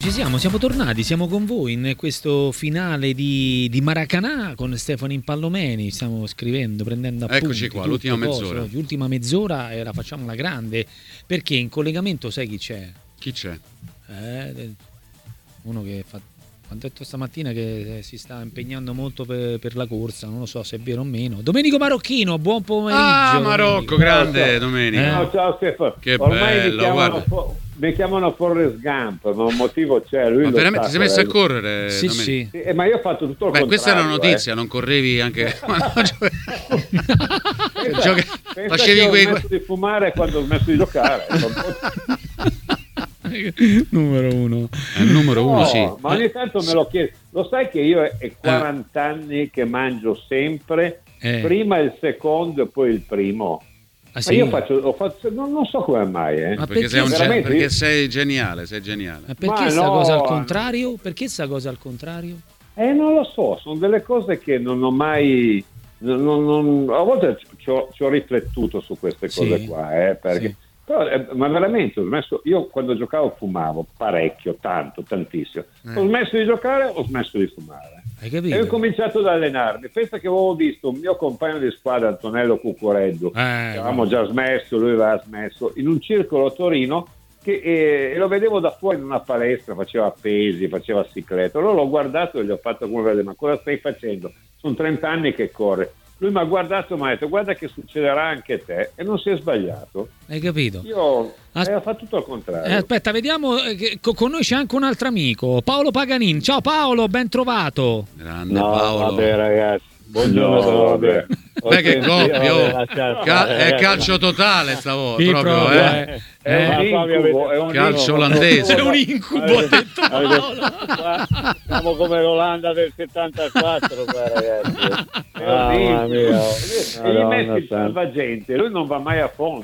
siamo tornati, siamo con voi in questo finale di Maracanã con Stefano Impallomeni. Stiamo scrivendo, prendendo appunti. Eccoci qua, l'ultima mezz'ora. L'ultima mezz'ora e la facciamo alla grande, perché in collegamento sai chi c'è? Chi c'è? Uno che ha detto stamattina che si sta impegnando molto per la corsa, non lo so se è vero o meno. Domenico Marocchino, buon pomeriggio. Ah, Marocco, grande Domenico. Ciao Stefano. Che ormai bello, mi chiamano Forrest Gump, ma un motivo c'è. Lui ma lo veramente sa, ti sei messo a correre? Sì, Domenico? sì. Ma io ho fatto tutto il contrario. Questa è una notizia, non correvi anche facevi ho smesso di fumare quando ho smesso di giocare. Numero uno. Numero uno, sì. Ma ogni tanto me lo chiedo. Lo sai che io è 40 anni che mangio sempre, prima il secondo e poi il primo. Ah, sì? Ma io non so come mai. Ma perché sei geniale, Ma perché sta cosa al contrario? Perché sta cosa al contrario? Non lo so, sono delle cose che non ho mai... a volte ci ho riflettuto su queste cose qua, perché... Sì. Però, ma veramente ho smesso. Io quando giocavo fumavo parecchio, tantissimo. Ho smesso di giocare, ho smesso di fumare. Hai capito? E ho cominciato ad allenarmi. Pensa che avevo visto un mio compagno di squadra, Antonello Cuccureddu, che avevamo già smesso, lui aveva smesso, in un circolo a Torino, e lo vedevo da fuori in una palestra, faceva pesi, faceva cicletta. Allora l'ho guardato e gli ho fatto come vedere, ma cosa stai facendo? Sono 30 anni che corre. Lui mi ha guardato e mi ha detto: guarda che succederà anche a te, e non si è sbagliato. Hai capito? Io ho fatto tutto al contrario. Aspetta, vediamo, con noi c'è anche un altro amico, Paolo Paganin. Ciao Paolo, ben trovato. Grande Paolo. Vabbè ragazzi, buongiorno. Vabbè. Che coppia, è calcio totale stavolta, Sì, proprio, È un incubo, è un calcio incubo. olandese. È un incubo, ha detto Paolo. Siamo come l'Olanda del 74 qua, ragazzi. Mamma mia. E gli metti il salvagente, lui non va mai a fondo.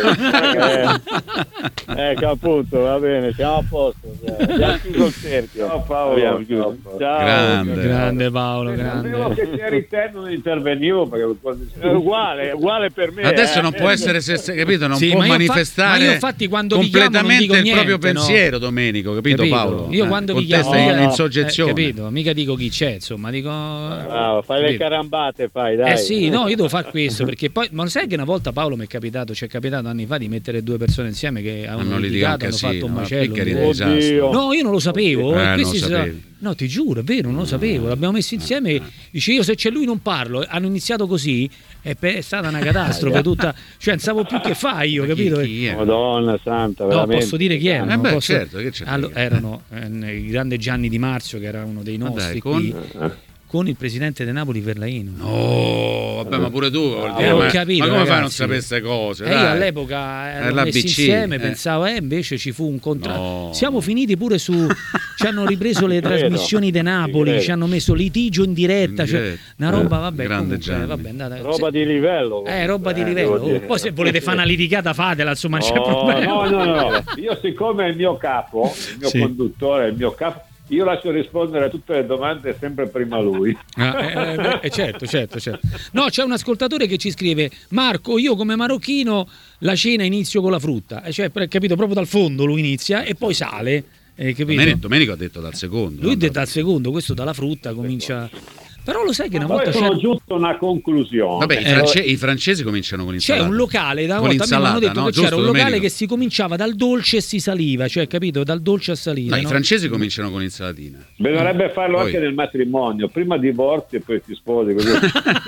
Ecco, appunto, va bene, siamo a posto. Abbiamo chiuso il cerchio. Ciao Paolo. Ciao. Grande Paolo, Sapevo grande. che c'eri te, non intervenivo perché È uguale per me. Adesso non può essere, capito? Non Sì, può ma io manifestare ma io infatti quando vi chiamo non completamente dico il niente, proprio no? pensiero, Domenico, capito Paolo? Io quando vi con te chiamo stai in soggezione. capito? Mica dico chi c'è, insomma, dico Fai le carambate, dai. sì, no, io devo fare questo perché poi, ma sai che una volta Paolo ci è capitato anni fa di mettere due persone insieme che avevano litigato, hanno fatto un macello. No, io non lo sapevo. No, ti giuro, è vero, non lo sapevo. L'abbiamo messo insieme. Dice: io se c'è lui non parlo. Hanno iniziato così. È stata una catastrofe tutta. Cioè, non sapevo più che fare io, capito? Chi è? Madonna santa, veramente. No, posso dire chi erano? Certo, che c'è. Erano il grande Gianni Di Marzio, che era uno dei nostri con il presidente De Napoli Verlaino. No, vabbè, ma pure tu ho capito, ma come ragazzi, fai a non sapere queste cose? Io all'epoca ero messi insieme, pensavo, invece ci fu un contratto. No. Siamo finiti pure su. Ci hanno ripreso le trasmissioni De Napoli, ci hanno messo litigio in diretta, cioè, una roba, vabbè, comunque, vabbè, andate. Roba di livello. Roba di livello. Poi se volete fare una litigata fatela, insomma, non c'è problema. No. Io siccome è il mio capo, il mio conduttore, il mio capo, io lascio rispondere a tutte le domande sempre prima lui. Certo. No, c'è un ascoltatore che ci scrive: Marco, io come marocchino la cena inizio con la frutta, cioè, capito, proprio dal fondo lui inizia e poi sale, capito? Domenico ha detto dal secondo. Lui ha detto dal secondo, questo dalla frutta comincia. Però lo sai che una volta sono giusto una conclusione. Vabbè, i francesi cominciano con l'insalata. C'è un locale, da una volta mi hanno detto che c'era un locale che si cominciava dal dolce e si saliva, cioè, capito, dal dolce a salire. No, i francesi cominciano con l'insalatina. Bisognerebbe farlo anche nel matrimonio, prima divorzi e poi ti sposi così.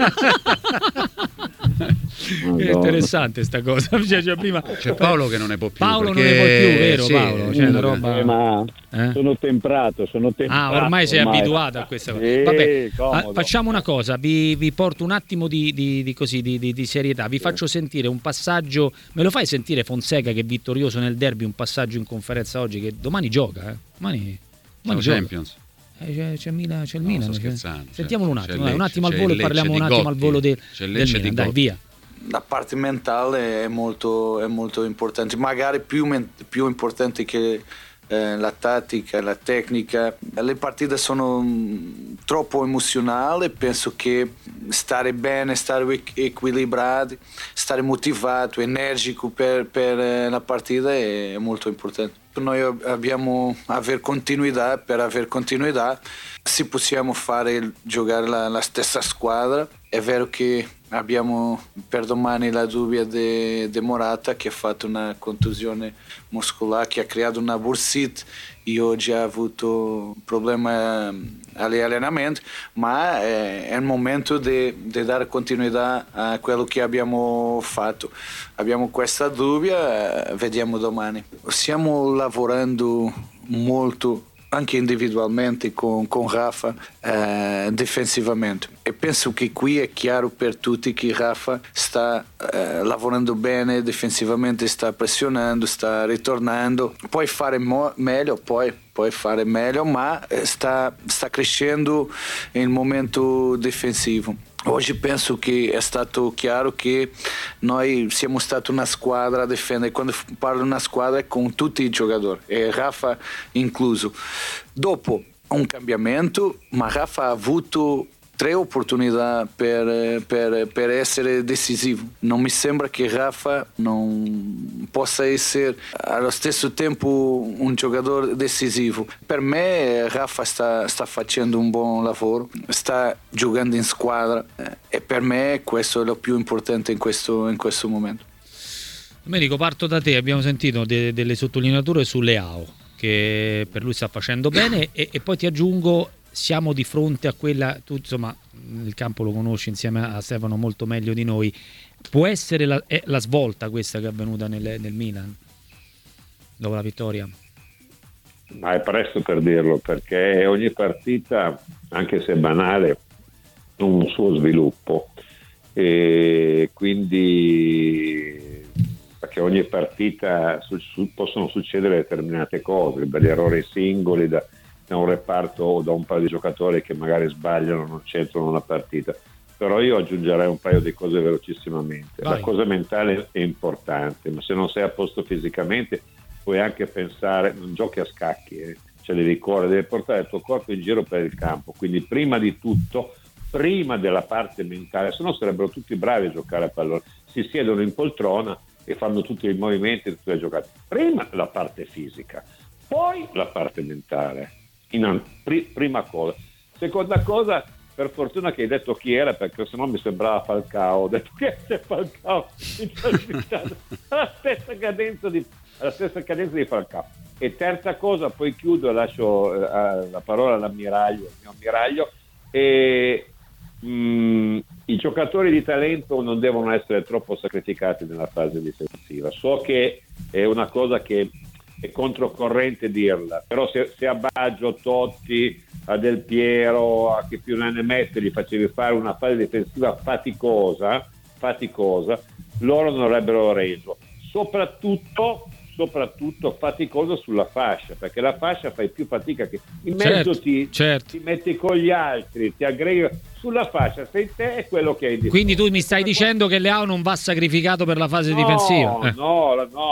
È interessante sta cosa. Prima... C'è Paolo che non ne può più. Paolo non ne può più, vero Paolo? C'è una roba... ma sono temprato. Ormai sei abituato a questa cosa. Sì, vabbè, comodo. facciamo una cosa, vi porto un attimo di serietà, vi faccio sentire un passaggio, me lo fai sentire Fonseca che è vittorioso nel derby, un passaggio in conferenza oggi che domani gioca, domani gioca. Champions. C'è il Milan. Sto scherzando. Sentiamolo un attimo, un attimo al volo e parliamo un attimo al volo del Milan, dai, via. La parte mentale è molto importante, magari più importante che la tattica, la tecnica. Le partite sono troppo emozionali, penso che stare bene, stare equilibrati, stare motivato, energico per la partita è molto importante. Noi abbiamo aver continuità, per aver continuità se possiamo giocare la stessa squadra. È vero che abbiamo per domani la dubbia di Morata, che ha fatto una contusione muscolare, che ha creato una bursite e oggi ha avuto problema all'allenamento, ma è il momento di dare continuità a quello che abbiamo fatto. Abbiamo questa dubbia, vediamo domani. Stiamo lavorando molto anche individualmente con Rafa difensivamente, e penso che qui è chiaro per tutti che Rafa sta lavorando bene difensivamente, sta pressionando, sta ritornando, puoi fare meglio, ma sta crescendo nel momento difensivo. Oggi penso che è stato chiaro che noi siamo stati una squadra a difendere. Quando parlo di una squadra è con tutti i giocatori, e Rafa incluso. Dopo un cambiamento, ma Rafa ha avuto 3 opportunità per essere decisivo. Non mi sembra che Rafa non possa essere allo stesso tempo un giocatore decisivo. Per me Rafa sta facendo un buon lavoro, sta giocando in squadra, e per me questo è lo più importante in questo momento. Domenico, parto da te. Abbiamo sentito delle sottolineature su Leao, che per lui sta facendo bene, e poi ti aggiungo, siamo di fronte a quella, tu insomma il campo lo conosci insieme a Stefano molto meglio di noi, può essere la svolta questa che è avvenuta nel Milan dopo la vittoria? Ma è presto per dirlo, perché ogni partita, anche se banale, ha un suo sviluppo, e quindi perché ogni partita possono succedere determinate cose, dagli errori singoli, da un reparto o da un paio di giocatori che magari sbagliano, non c'entrano una partita. Però io aggiungerei un paio di cose velocissimamente. Vai. La cosa mentale è importante, ma se non sei a posto fisicamente puoi anche pensare, non giochi a scacchi, cioè devi correre, devi portare il tuo corpo in giro per il campo, quindi prima di tutto, prima della parte mentale, se no sarebbero tutti bravi a giocare a pallone, si siedono in poltrona e fanno tutti i movimenti, tutte le giocate. Prima la parte fisica, poi la parte mentale. Prima cosa. Seconda cosa, per fortuna che hai detto chi era, perché sennò mi sembrava Falcao. Ho detto che c'è Falcao alla stessa cadenza di Falcao. E terza cosa, poi chiudo e lascio la parola al mio ammiraglio, e i giocatori di talento non devono essere troppo sacrificati nella fase difensiva. So che è una cosa che è controcorrente dirla, però se a Baggio, Totti, a Del Piero, a chi più ne mette, gli facevi fare una fase difensiva faticosa, loro non avrebbero reso. Soprattutto faticoso sulla fascia, perché la fascia fai più fatica, che in mezzo ti metti con gli altri, ti aggreghi sulla fascia, sei te è quello che hai. Quindi tu mi stai dicendo che Leao non va sacrificato per la fase difensiva? No,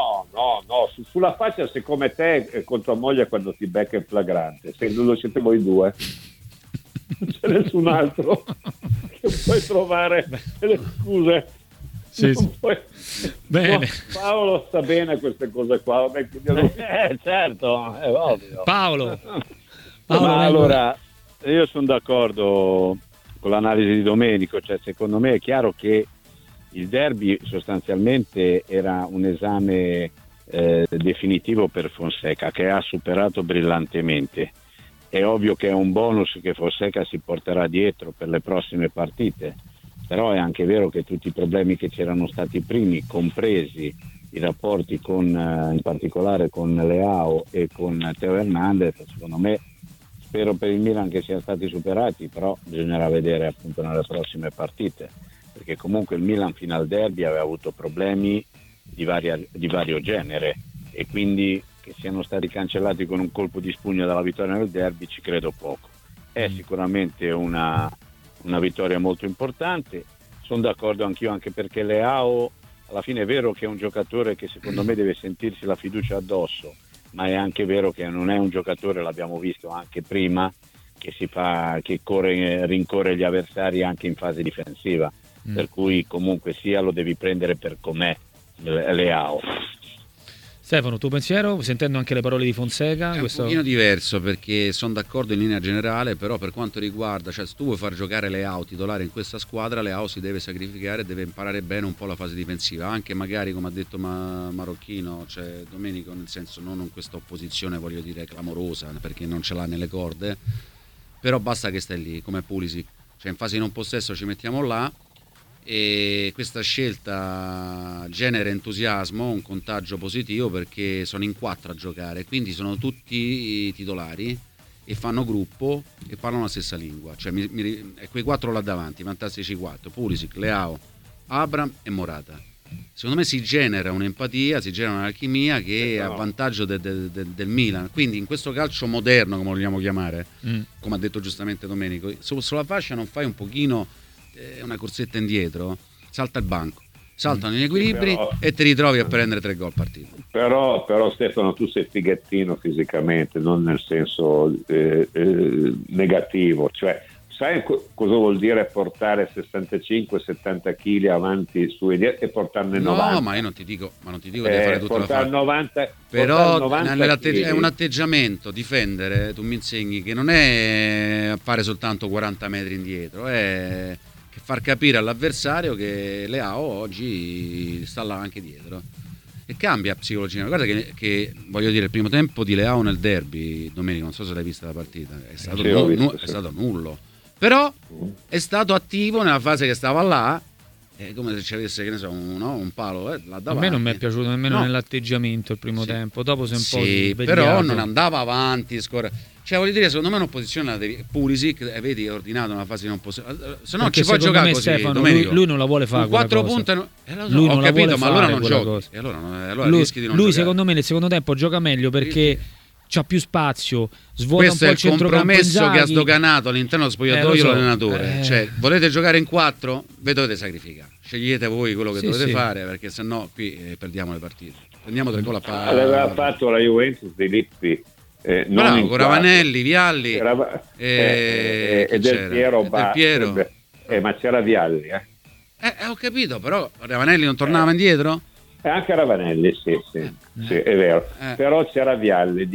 sulla fascia, se come te con tua moglie quando ti becca in flagrante, se non lo siete voi due, non c'è nessun altro che puoi trovare le scuse. Sì. Bene. No, Paolo sta bene a queste cose qua. Certo, è ovvio. Paolo, ma allora io sono d'accordo con l'analisi di Domenico, cioè secondo me è chiaro che il derby sostanzialmente era un esame definitivo per Fonseca, che ha superato brillantemente. È ovvio che è un bonus che Fonseca si porterà dietro per le prossime partite, però è anche vero che tutti i problemi che c'erano stati primi, compresi i rapporti in particolare con Leao e con Teo Hernandez, secondo me, spero per il Milan che siano stati superati, però bisognerà vedere appunto nelle prossime partite, perché comunque il Milan fino al derby aveva avuto problemi di vario genere, e quindi che siano stati cancellati con un colpo di spugna dalla vittoria nel derby ci credo poco. È sicuramente una vittoria molto importante. Sono d'accordo anch'io, anche perché Leao alla fine è vero che è un giocatore che secondo me deve sentirsi la fiducia addosso, ma è anche vero che non è un giocatore, l'abbiamo visto anche prima, che rincorre gli avversari anche in fase difensiva, per cui comunque sia lo devi prendere per com'è Leao. Stefano, tuo pensiero, sentendo anche le parole di Fonseca? È un pochino diverso, perché sono d'accordo in linea generale, però per quanto riguarda, cioè se tu vuoi far giocare Leao titolare in questa squadra, Leao si deve sacrificare, deve imparare bene un po' la fase difensiva, anche magari come ha detto Marocchino, cioè Domenico, nel senso non in questa opposizione, voglio dire, clamorosa, perché non ce l'ha nelle corde, però basta che stai lì, come Pulisic, cioè in fase di non possesso ci mettiamo là, e questa scelta genera entusiasmo, un contagio positivo, perché sono in 4 a giocare, quindi sono tutti titolari e fanno gruppo e parlano la stessa lingua, cioè quei 4 là davanti, fantastici 4, Pulisic, Leao, Abraham e Morata. Secondo me si genera un'empatia, si genera un'alchimia che è a vantaggio del Milan, quindi in questo calcio moderno, come lo vogliamo chiamare, come ha detto giustamente Domenico, sulla fascia non fai un pochino una corsetta indietro, salta il banco, saltano gli equilibri e ti ritrovi a prendere 3 gol partita. Però Stefano, tu sei fighettino fisicamente, non nel senso negativo, cioè sai cosa vuol dire portare 65-70 kg avanti su e dietro e portarne 90? No, ma io non ti dico di fare tutta la faccia. 90, però 90 è un atteggiamento, difendere, tu mi insegni che non è fare soltanto 40 metri indietro, è far capire all'avversario che Leao oggi sta là anche dietro e cambia psicologicamente. Guarda che voglio dire, il primo tempo di Leao nel derby, Domenico, non so se l'hai vista la partita, è stato, è stato nullo, però è stato attivo nella fase che stava là, è come se ci avesse, che ne so, un palo là davanti. A me non mi è piaciuto nemmeno nell'atteggiamento il primo tempo, dopo si è un po' però non andava avanti, cioè voglio dire, secondo me un'opposizione la devi, Pulisic, vedi, è ordinato una fase di non possesso, se no ci può giocare così, Stefano, lui non la vuole fare 4 punti, lui non ho capito, ma allora non giochi, e allora rischi di non lui giocare. Secondo me nel secondo tempo gioca meglio perché c'ha più spazio, svuota un po' il centrocampo. Questo è il compromesso che ha sdoganato all'interno dello spogliatoio l'allenatore. Cioè, volete giocare in 4? Vi dovete sacrificare. Scegliete voi quello che dovete fare, perché sennò qui perdiamo le partite. Prendiamo 3 gol a palla. Aveva fatto la Juventus di Lippi. Bravo, con Ravanelli, Vialli e Del Piero. Ma c'era Vialli. Ho capito, però Ravanelli non tornava indietro? Anche Ravanelli, sì, è vero. Però c'era Vialli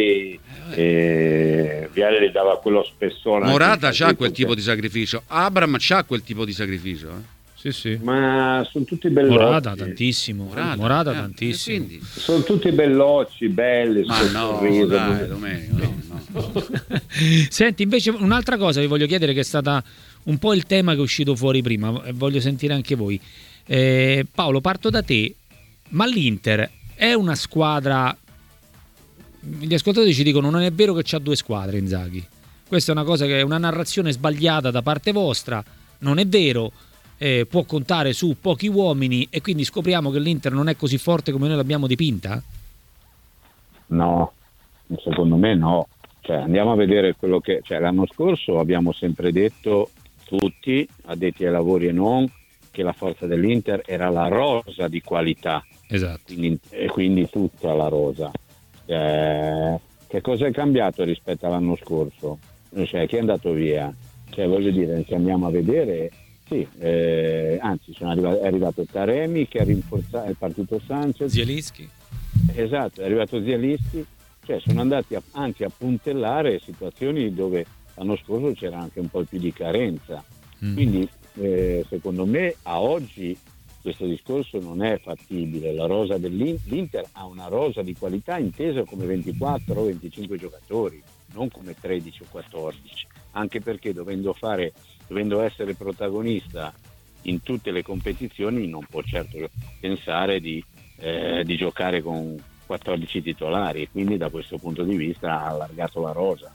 dava quello spessore. Morata c'ha quel tipo di sacrificio, Abraham c'ha quel tipo di sacrificio. Sì. Ma sono tutti belloci. Morata tantissimo. Morata tantissimo. Quindi. Sono tutti belloci, belli. Ma no, sorriso, dai, Domenico, no. Senti, invece un'altra cosa vi voglio chiedere, che è stata un po' il tema che è uscito fuori prima, e voglio sentire anche voi. Paolo, parto da te. Ma l'Inter è una squadra, gli ascoltatori ci dicono non è vero che c'ha 2 squadre Inzaghi, questa è una cosa che è una narrazione sbagliata da parte vostra, non è vero, può contare su pochi uomini e quindi scopriamo che l'Inter non è così forte come noi l'abbiamo dipinta? No, secondo me no, cioè, andiamo a vedere quello che, cioè, l'anno scorso abbiamo sempre detto, tutti addetti ai lavori e non, che la forza dell'Inter era la rosa di qualità. Esatto. Quindi tutta la rosa. Che cosa è cambiato rispetto all'anno scorso? Cioè, chi è andato via? Cioè, voglio dire, se andiamo a vedere, sì, anzi è arrivato Taremi che ha rinforzato, è partito Sanchez, Zielinski. Esatto, è arrivato Zielinski, cioè sono andati anche a puntellare situazioni dove l'anno scorso c'era anche un po' più di carenza. Quindi secondo me a oggi questo discorso non è fattibile. La rosa dell'Inter ha una rosa di qualità intesa come 24 o 25 giocatori, non come 13 o 14, anche perché dovendo essere protagonista in tutte le competizioni non può certo pensare di giocare con 14 titolari, quindi da questo punto di vista ha allargato la rosa.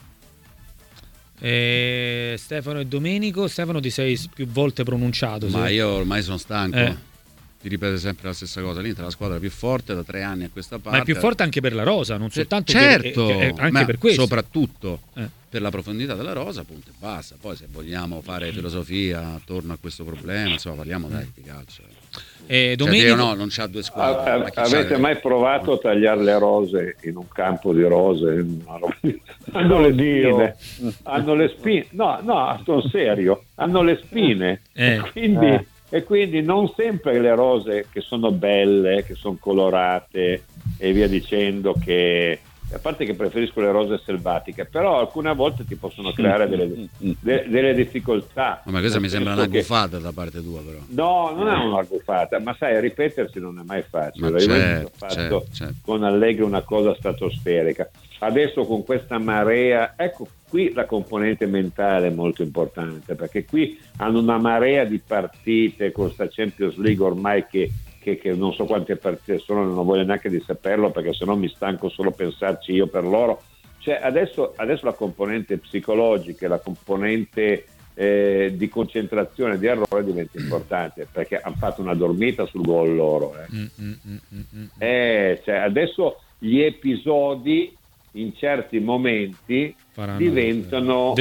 Stefano e Domenico. Stefano, ti sei più volte pronunciato. Ma io ormai sono stanco di ripetere sempre la stessa cosa. L'Inter è la squadra più forte da 3 anni a questa parte. Ma è più forte anche per la rosa, non soltanto certo, anche per questo. Soprattutto per la profondità della rosa, punto e basta. Poi se vogliamo fare filosofia attorno a questo problema, insomma, parliamo di calcio. Domenico... no, non c'ha due squadre. Avete mai provato a tagliare le rose in un campo di rose? Hanno le spine. Hanno le spine. No, sono serio. Hanno le spine. E quindi non sempre le rose che sono belle, che sono colorate e via dicendo, che a parte che preferisco le rose selvatiche, però alcune volte ti possono creare delle difficoltà. Ma questa mi sembra una gufata da parte tua, però. No, non è una gufata, ma sai, ripetersi non è mai facile. Io ho fatto con Allegri una cosa stratosferica. Adesso con questa marea, ecco, qui la componente mentale è molto importante, perché qui hanno una marea di partite con sta Champions League ormai che non so quante partite sono, non voglio neanche di saperlo, perché sennò mi stanco solo pensarci io per loro. Cioè adesso la componente psicologica e la componente di concentrazione, di errore diventa importante, perché hanno fatto una dormita sul gol loro. Cioè, adesso gli episodi in certi momenti diventano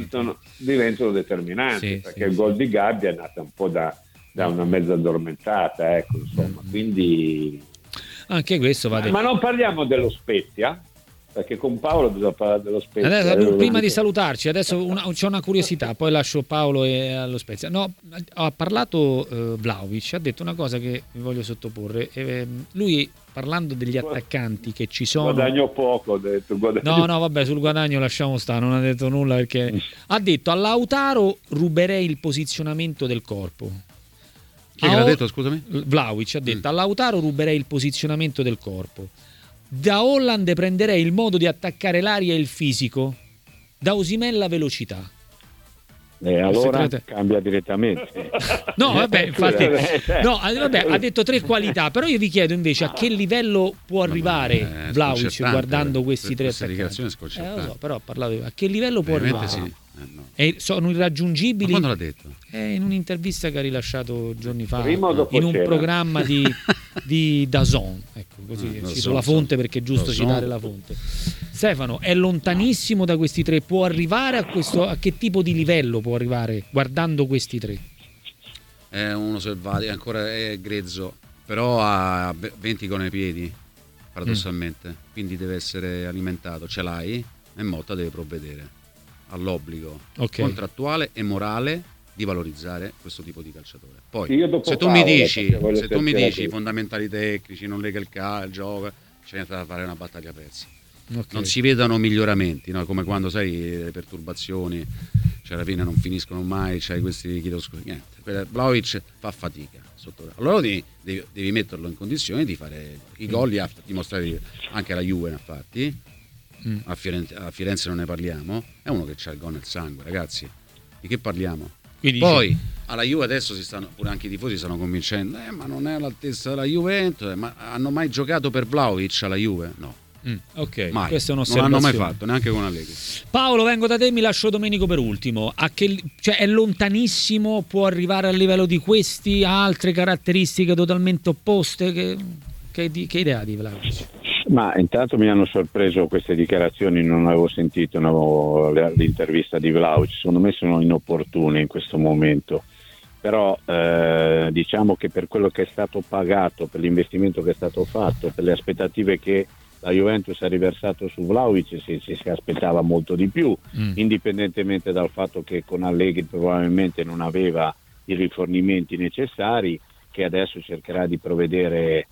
determinanti, perché il gol di Gabbia è nato un po' da una mezza addormentata, ecco, insomma. Quindi anche questo va detto. Ma non parliamo dello Spezia, perché con Paolo bisogna parlare dello Spezia. Adesso, prima di salutarci, adesso c'è una curiosità, poi lascio Paolo allo Spezia. No, ha parlato Vlahovic, ha detto una cosa che vi voglio sottoporre. Lui, parlando degli attaccanti che ci sono, guadagno poco, ho detto. No, vabbè, sul guadagno lasciamo stare, non ha detto nulla, perché ha detto: a Lautaro ruberei il posizionamento del corpo. Chi l'ha detto, scusami? Vlahovic ha detto: a Lautaro ruberei il posizionamento del corpo. Da Haaland prenderei il modo di attaccare l'aria e il fisico. Da Osimhen la velocità. Allora cambia direttamente. No, vabbè, infatti, ha detto 3 qualità, però io vi chiedo invece a che livello può arrivare Vlahovic guardando questi 3 attaccanti. Lo so, però parlavo a che livello può arrivare. Sì. Sono irraggiungibili. Ma quando l'ha detto? In un'intervista che ha rilasciato giorni fa in un programma di DAZN, ecco, così cito la fonte perché è giusto citare la fonte. Stefano, è lontanissimo da questi 3, può arrivare a che tipo di livello può arrivare guardando questi 3? È uno selvatico, ancora è grezzo, però ha 20 con i piedi, paradossalmente, quindi deve essere alimentato, ce l'hai e Motta deve provvedere all'obbligo contrattuale e morale di valorizzare questo tipo di calciatore. Poi se tu mi dici i fondamentali tecnici, non lega il gioco, c'è da fare una battaglia persa. Non si vedono miglioramenti, no? Come quando sai le perturbazioni, cioè alla fine non finiscono mai, c'hai questi niente. Vlahovic fa fatica allora devi metterlo in condizione di fare i gol, li ha dimostrati anche la Juve, ne ha fatti. A Firenze non ne parliamo, è uno che c'ha il gol nel sangue, ragazzi, di che parliamo? Quindi poi alla Juve adesso pure anche i tifosi stanno convincendo ma non è all'altezza della Juventus, ma hanno mai giocato per Vlahovic alla Juve? No. Mai. Questa è un'osservazione. Non l'hanno mai fatto, neanche con Allegri. Paolo, vengo da te, mi lascio Domenico per ultimo. È lontanissimo, può arrivare a livello di questi, ha altre caratteristiche totalmente opposte? Che idea di Vlahovic? Ma intanto mi hanno sorpreso queste dichiarazioni, non avevo sentito l'intervista di Vlahovic, secondo me sono inopportune in questo momento, però diciamo che per quello che è stato pagato, per l'investimento che è stato fatto, per le aspettative che la Juventus ha riversato su Vlahovic, si aspettava molto di più, indipendentemente dal fatto che con Allegri probabilmente non aveva i rifornimenti necessari, che adesso cercherà di provvedere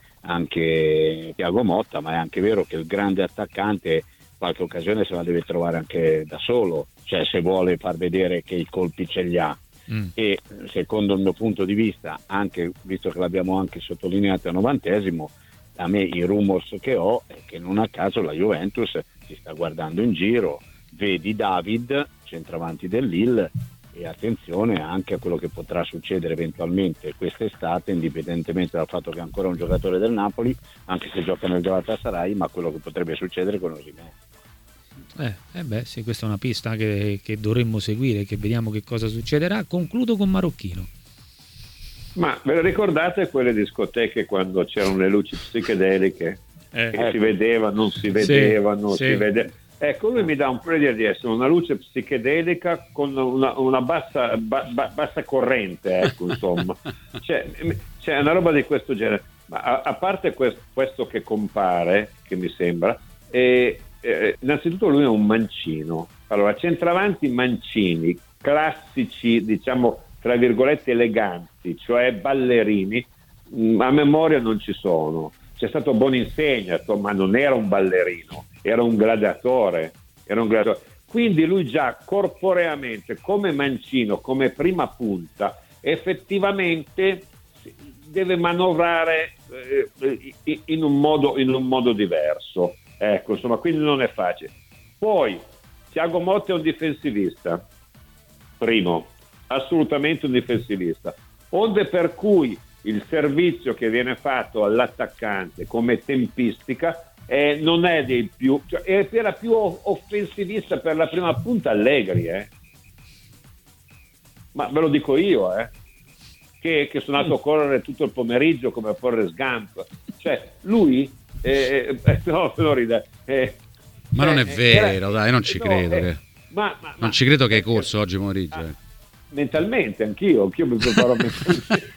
anche Thiago Motta, ma è anche vero che il grande attaccante qualche occasione se la deve trovare anche da solo, cioè se vuole far vedere che i colpi ce li ha. E secondo il mio punto di vista, anche visto che l'abbiamo anche sottolineato al 90°, a me i rumors che ho è che non a caso la Juventus si sta guardando in giro, vedi David, centravanti del Lille, e attenzione anche a quello che potrà succedere eventualmente quest'estate, indipendentemente dal fatto che è ancora un giocatore del Napoli, anche se gioca nel Galatasaray, ma quello che potrebbe succedere con Osimhen. Sì, questa è una pista che dovremmo seguire, che vediamo che cosa succederà. Concludo con Marocchino. Ma ve le ricordate quelle discoteche quando c'erano le luci psichedeliche? Che si vedeva, non si vedeva, si vedeva. Ecco, lui mi dà un po' l'idea di essere una luce psichedelica con una bassa corrente, ecco, insomma. C'è una roba di questo genere. Ma a parte questo che compare, che mi sembra, innanzitutto lui è un mancino. Allora, centravanti mancini, classici, diciamo, tra virgolette, eleganti, cioè ballerini, a memoria non ci sono. C'è stato Boninsegna, ma non era un ballerino, era un gladiatore. Quindi lui già corporeamente, come mancino, come prima punta, effettivamente deve manovrare in un modo diverso. Ecco, insomma, quindi non è facile. Poi, Thiago Motta è un difensivista, primo, assolutamente un difensivista, onde per cui il servizio che viene fatto all'attaccante come tempistica non è dei più, cioè era più offensivista per la prima punta Allegri, ma ve lo dico io, che sono andato a correre tutto il pomeriggio come a Forrest Gump, cioè lui no, Florida, ma non è vero, dai, non ci credo non ci credo che hai corso oggi pomeriggio. Mentalmente anch'io mi preparo mentalmente.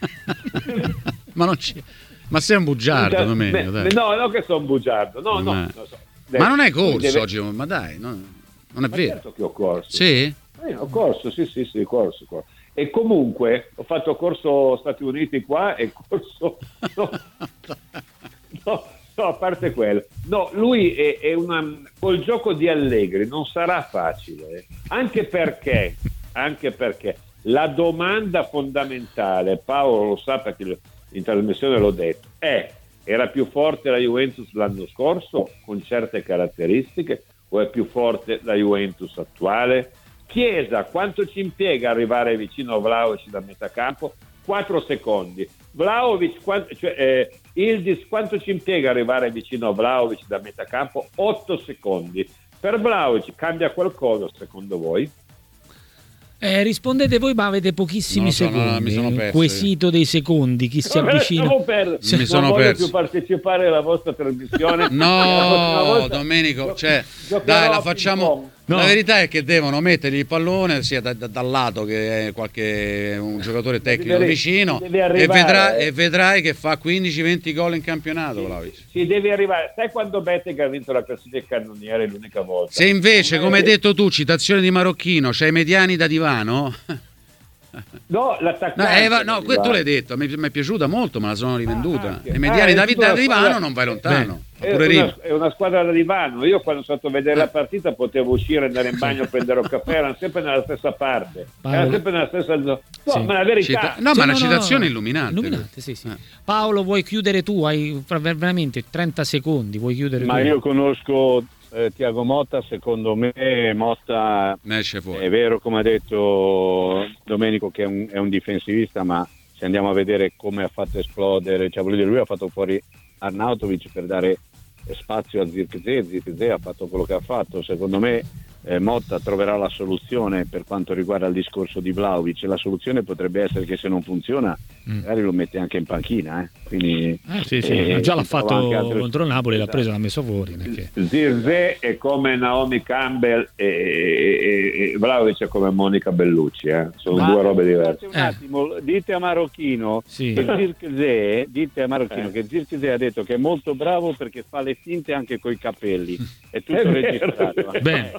Ma sei un bugiardo, Domenico, dai. No, non che sono un bugiardo, no. Ma non hai corso oggi, ma dai, non è vero. Certo che ho corso. Sì? Ho corso, sì, corso. E comunque ho fatto corso Stati Uniti qua e corso no, a parte quello. No, lui è col gioco di Allegri non sarà facile, anche perché la domanda fondamentale, Paolo lo sa perché in trasmissione l'ho detto, era più forte la Juventus l'anno scorso con certe caratteristiche o è più forte la Juventus attuale? Chiesa, quanto ci impiega arrivare vicino a Vlahovic da metà campo? 4 secondi. Vlahovic, Yildiz, quanto ci impiega arrivare vicino a Vlahovic da metà campo? 8 secondi. Per Vlahovic cambia qualcosa secondo voi? Rispondete voi, ma avete pochissimi secondi. Mi sono perso. Quesito dei secondi, chi si avvicina. Non voglio più partecipare alla vostra trasmissione. No, Domenico, dai, la facciamo. No. La verità è che devono mettergli il pallone sia dal lato che è un giocatore tecnico vicino e vedrai che fa 15-20 gol in campionato. Si deve arrivare. Sai quando Bettega ha vinto la classifica cannoniere l'unica volta? Se invece, come hai detto tu, citazione di Marocchino, c'hai i mediani da divano. No, l'attaccante. Tu l'hai detto, mi è piaciuta molto, ma la sono rivenduta. I mediani da divano non vai lontano. È una squadra da divano. Io quando sono stato a vedere la partita potevo uscire, andare in bagno a prendere un caffè, erano sempre nella stessa parte, erano sempre nella stessa zona. No, ma la verità una citazione illuminante. Sì. Paolo, vuoi chiudere tu? Hai veramente 30 secondi, vuoi chiudere tu? Ma io conosco Thiago Motta, secondo me Motta è vero, come ha detto Domenico, che è un difensivista, ma se andiamo a vedere come ha fatto esplodere, lui ha fatto fuori Arnautovic per dare spazio a Zirkzee ha fatto quello che ha fatto. Secondo me Motta troverà la soluzione per quanto riguarda il discorso di Vlahovic. La soluzione potrebbe essere che se non funziona magari lo mette anche in panchina, quindi già l'ha fatto contro il Napoli, l'ha preso e l'ha messo fuori. Zirkzee è come Naomi Campbell e Vlahovic è come Monica Bellucci, sono due robe diverse. Un attimo, dite a Marocchino che Zirkzee ha detto che è molto bravo perché fa le finte anche coi capelli, è tutto registrato. Bene.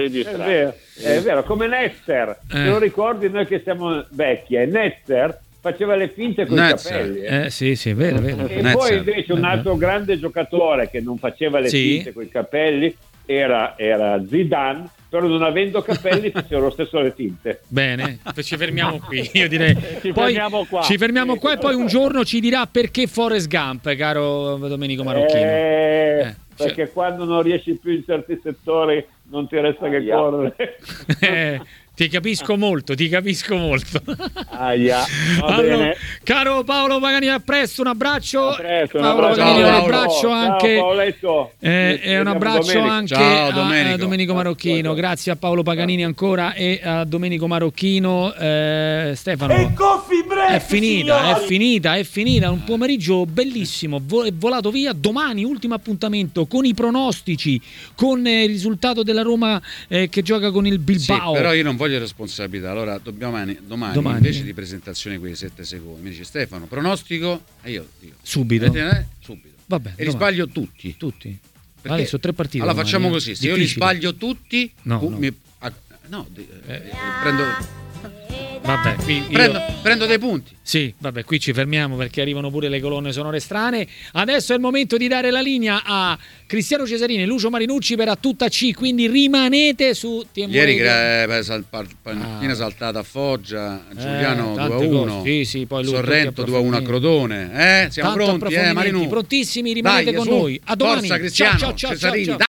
È vero, come Netzer, se lo ricordi, noi che siamo vecchi, Netzer faceva le finte con i capelli. Sì, è vero. E poi invece un altro grande giocatore che non faceva le finte con i capelli era Zidane, però non avendo capelli faceva lo stesso le tinte. Bene, ci fermiamo qui, io direi. Ci fermiamo qua e poi un giorno ci dirà perché Forrest Gump, caro Domenico Marocchino. Perché quando non riesci più in certi settori non ti resta che correre. Ti capisco molto. Aia, allora, caro Paolo Paganini, a presto, un abbraccio. Paolo Paganini, un abbraccio anche. E un abbraccio anche a Domenico Marocchino. Grazie a Paolo Paganini ancora e a Domenico Marocchino. Stefano, è finita. Un pomeriggio bellissimo, è volato via. Domani ultimo appuntamento con i pronostici, con il risultato della Roma che gioca con il Bilbao. Sì, però io non voglio responsabilità. Allora domani invece di presentazione quei 7 secondi mi dice Stefano pronostico e io dico subito. Vabbè, e li sbaglio tutti. Adesso 3 partite. Allora facciamo così, se io li sbaglio tutti prendo. Vabbè, prendo dei punti. Sì, vabbè, qui ci fermiamo perché arrivano pure le colonne sonore strane. Adesso è il momento di dare la linea a Cristiano Cesarini e Lucio Marinucci per A Tutta C, quindi rimanete su TMW. Ieri panchina saltata a Foggia, Giuliano 2-1. Sì, poi Sorrento 2-1 a Crotone. Siamo pronti, Marinucci. Prontissimi, rimanete con noi. A domani. Forza Cristiano, ciao. Cesarini.